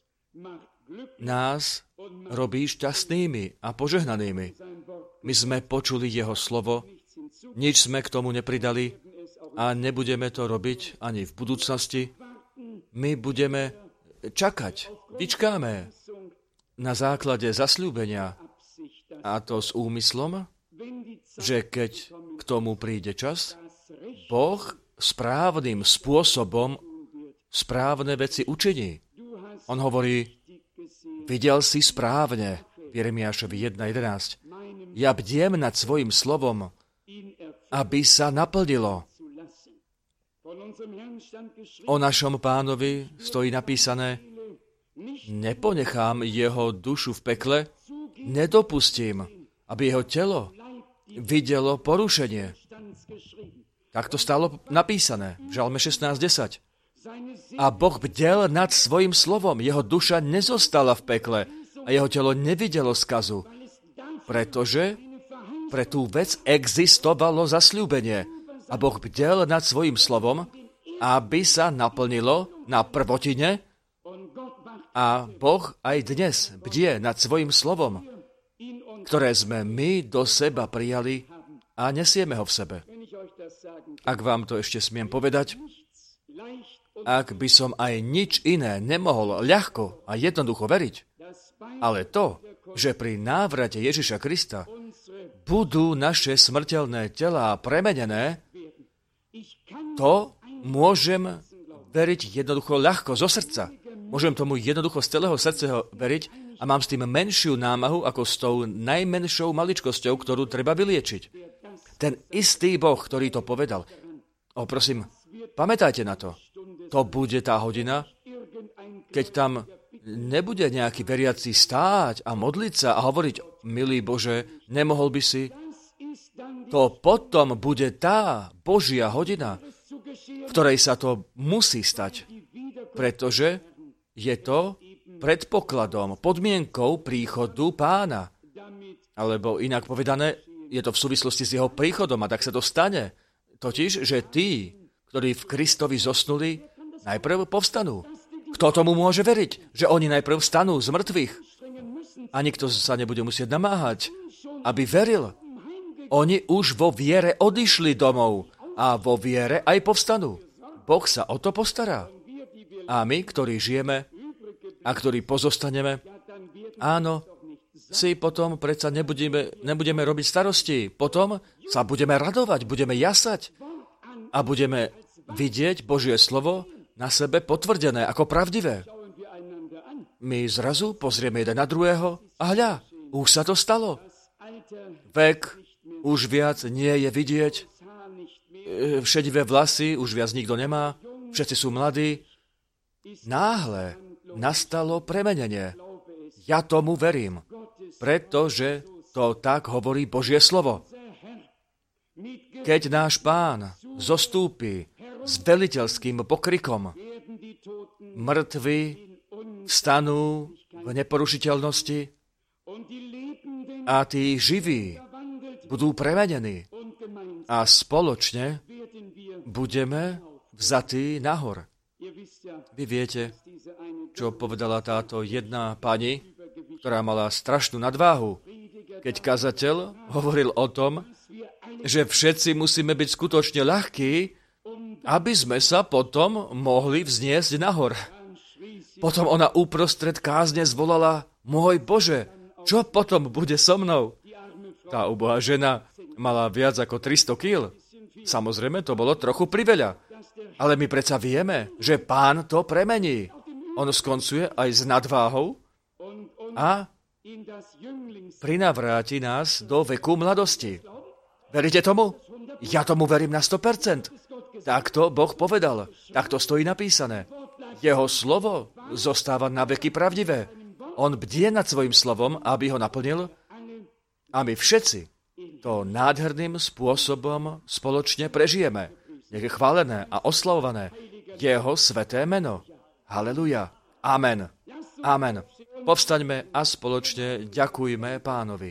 nás robí šťastnými a požehnanými. My sme počuli jeho slovo, nič sme k tomu nepridali a nebudeme to robiť ani v budúcnosti. My budeme čakať, vyčkáme na základe zasľúbenia, a to s úmyslom, že keď k tomu príde čas, Boh správnym spôsobom správne veci učiní. On hovorí: videl si správne, v Jeremiášovi 1.11. Ja bdiem nad svojim slovom, aby sa naplnilo. O našom Pánovi stojí napísané: neponechám jeho dušu v pekle, nedopustím, aby jeho telo videlo porušenie. Tak to stalo napísané v Žalme 16.10. A Boh bdel nad svojim slovom, jeho duša nezostala v pekle a jeho telo nevidelo skazu, pretože pre tú vec existovalo zasľúbenie. A Boh bdel nad svojim slovom, aby sa naplnilo na prvotine, a Boh aj dnes bdie nad svojim slovom, ktoré sme my do seba prijali a nesieme ho v sebe. Ak vám to ešte smiem povedať, ak by som aj nič iné nemohol ľahko a jednoducho veriť, ale to, že pri návrate Ježiša Krista budú naše smrteľné telá premenené, to môžem veriť jednoducho ľahko, zo srdca. Môžem tomu jednoducho z celého srdca veriť a mám s tým menšiu námahu ako s tou najmenšou maličkosťou, ktorú treba vyliečiť. Ten istý Boh, ktorý to povedal. Prosím, pamätajte na to. To bude tá hodina, keď tam nebude nejaký veriaci stáť a modliť sa a hovoriť, milý Bože, nemohol by si? To potom bude tá Božia hodina, v ktorej sa to musí stať, pretože je to predpokladom, podmienkou príchodu Pána. Alebo inak povedané, je to v súvislosti s jeho príchodom a tak sa to stane. Totiž, že tí, ktorí v Kristovi zosnuli, najprv povstanú. Kto tomu môže veriť? Že oni najprv vstanú z mŕtvych. A nikto sa nebude musieť namáhať, aby veril. Oni už vo viere odišli domov a vo viere aj povstanú. Boh sa o to postará. A my, ktorí žijeme a ktorí pozostaneme, áno, si potom predsa nebudeme robiť starosti. Potom sa budeme radovať, budeme jasať a budeme vidieť Božie slovo na sebe potvrdené ako pravdivé. My zrazu pozrieme jeden na druhého a hľa, už sa to stalo. Vek už viac nie je vidieť, šedivé vlasy už viac nikto nemá, všetci sú mladí. Náhle nastalo premenenie. Ja tomu verím, pretože to tak hovorí Božie slovo. Keď náš Pán zostúpi s veliteľským pokrikom, mŕtvi vstanú v neporušiteľnosti a tí živí budú premenení a spoločne budeme vzatí nahor. Vy viete, čo povedala táto jedna pani, ktorá mala strašnú nadváhu, keď kazateľ hovoril o tom, že všetci musíme byť skutočne ľahkí, aby sme sa potom mohli vzniesť nahor. Potom ona uprostred kázne zvolala, môj Bože, čo potom bude so mnou? Tá ubohá žena mala viac ako 300 kýl. Samozrejme, to bolo trochu priveľa. Ale my predsa vieme, že Pán to premení. On skoncuje aj s nadváhou a prinavráti nás do veku mladosti. Veríte tomu? Ja tomu verím na 100%. Takto Boh povedal. Takto stojí napísané. Jeho slovo zostáva na veky pravdivé. On bdie nad svojim slovom, aby ho naplnil a my všetci to nádherným spôsobom spoločne prežijeme. Nech je chválené a oslavované jeho sveté meno. Haleluja. Amen. Amen. Povstaňme a spoločne ďakujme Pánovi.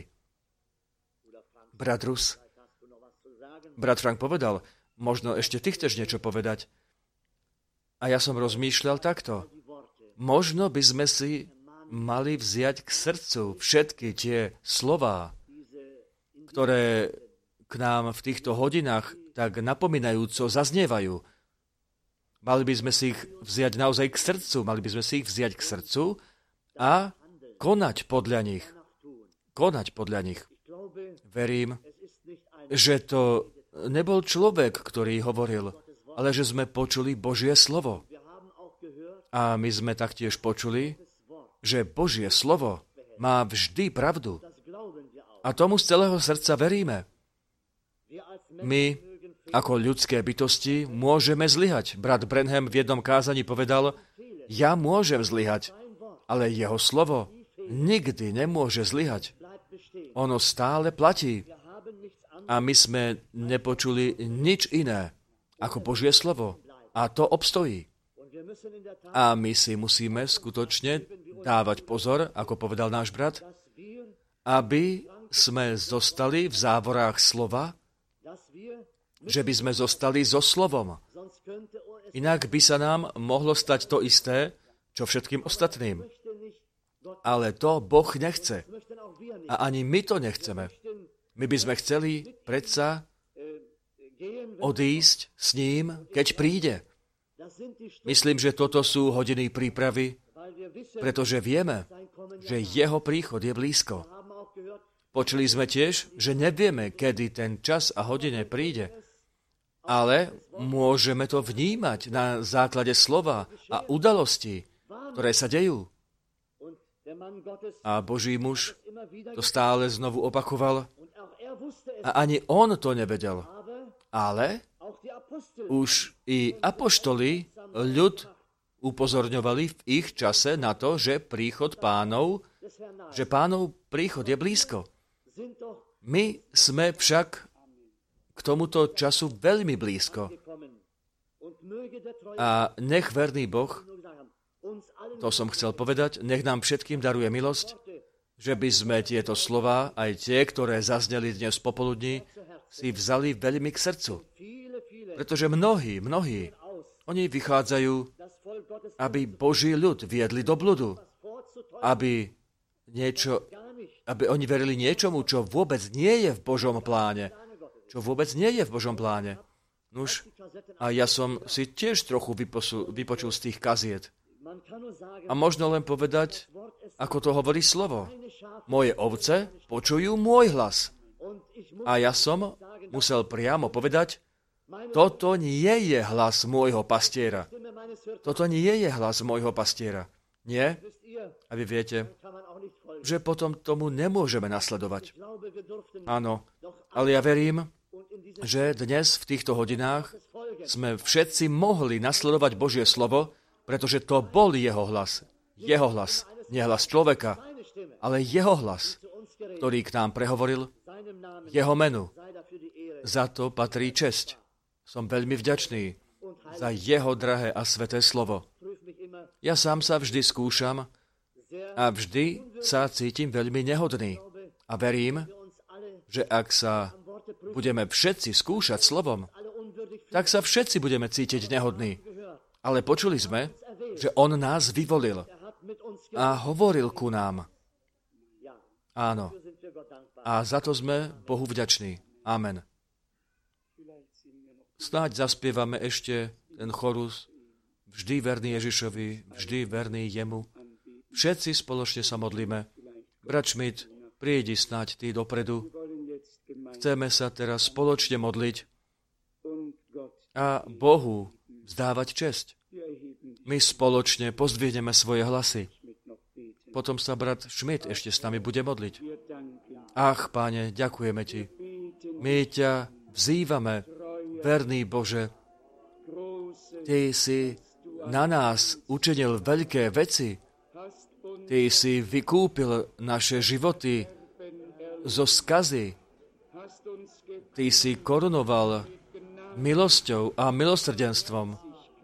Brat Frank povedal, možno ešte ty chceš niečo povedať. A ja som rozmýšľal takto. Možno by sme si mali vziať k srdcu všetky tie slová, ktoré k nám v týchto hodinách tak napomínajúco zaznievajú. Mali by sme si ich vziať naozaj k srdcu, mali by sme si ich vziať k srdcu a konať podľa nich. Konať podľa nich. Verím, že to nebol človek, ktorý hovoril, ale že sme počuli Božie slovo. A my sme taktiež počuli, že Božie slovo má vždy pravdu. A tomu z celého srdca veríme. My, ako ľudské bytosti, môžeme zlyhať. Brat Branham v jednom kázaní povedal, ja môžem zlyhať, ale jeho slovo nikdy nemôže zlyhať. Ono stále platí. A my sme nepočuli nič iné ako Božie slovo. A to obstojí. A my si musíme skutočne dávať pozor, ako povedal náš brat, aby sme zostali v závorách slova, že by sme zostali so slovom. Inak by sa nám mohlo stať to isté, čo všetkým ostatným. Ale to Boh nechce. A ani my to nechceme. My by sme chceli predsa odísť s ním, keď príde. Myslím, že toto sú hodiny prípravy, pretože vieme, že jeho príchod je blízko. Počuli sme tiež, že nevieme, kedy ten čas a hodine príde, ale môžeme to vnímať na základe slova a udalostí, ktoré sa dejú. A Boží muž to stále znovu opakoval a ani on to nevedel. Ale už i apoštoli ľud upozorňovali v ich čase na to, že pánov príchod je blízko. My sme však k tomuto času veľmi blízko. A nech verný Boh, to som chcel povedať, nech nám všetkým daruje milosť, že by sme tieto slová, aj tie, ktoré zazneli dnes popoludní, si vzali veľmi k srdcu. Pretože mnohí, oni vychádzajú, aby Boží ľud viedli do bludu. Aby oni verili niečomu, čo vôbec nie je v Božom pláne. Nuž, a ja som si tiež trochu vypočul z tých kaziet. A možno len povedať, ako to hovorí slovo. Moje ovce počujú môj hlas. A ja som musel priamo povedať, toto nie je hlas môjho pastiera. Nie? A vy viete, že potom tomu nemôžeme nasledovať. Áno, ale ja verím, že dnes v týchto hodinách sme všetci mohli nasledovať Božie slovo, pretože to bol jeho hlas. Jeho hlas. Nie hlas človeka, ale jeho hlas, ktorý k nám prehovoril jeho menu. Za to patrí česť. Som veľmi vďačný za jeho drahé a sveté slovo. Ja sám sa vždy skúšam a vždy sa cítim veľmi nehodný. A verím, že ak sa budeme všetci skúšať slovom, tak sa všetci budeme cítiť nehodní. Ale počuli sme, že on nás vyvolil a hovoril ku nám. Áno. A za to sme Bohu vďační. Amen. Snáď zaspievame ešte ten chorus Vždy verný Ježišovi, vždy verný jemu. Všetci spoločne sa modlíme. Brat Schmidt, prídi snáď ty dopredu. Chceme sa teraz spoločne modliť a Bohu vzdávať česť. My spoločne pozdvihneme svoje hlasy. Potom sa brat Schmidt ešte s nami bude modliť. Ach, Páne, ďakujeme ti. My ťa vzývame, verný Bože. Ty si na nás učinil veľké veci. Ty si vykúpil naše životy zo skazy. Ty si korunoval milosťou a milosrdenstvom.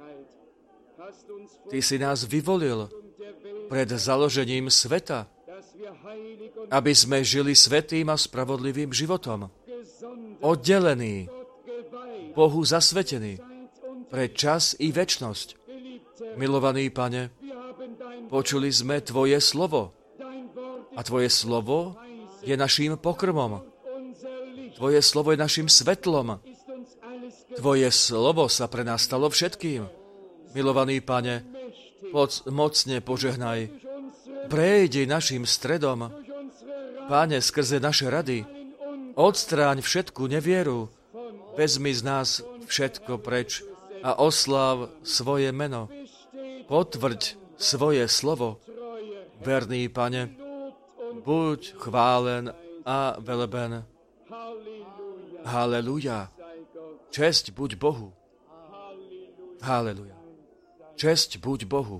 Ty si nás vyvolil pred založením sveta, aby sme žili svätým a spravodlivým životom. Oddelení, Bohu zasvetení, pre čas i večnosť. Milovaný Pane, počuli sme Tvoje slovo a Tvoje slovo je naším pokrmom. Tvoje slovo je našim svetlom. Tvoje slovo sa pre nás stalo všetkým. Milovaný Pane, mocne požehnaj. Prejdi našim stredom. Pane, skrze naše rady, odstráň všetku nevieru. Vezmi z nás všetko preč a osláv svoje meno. Potvrď svoje slovo. Verný Pane, buď chválen a veleben. Haleluja. Česť buď Bohu. Haleluja. Česť buď Bohu.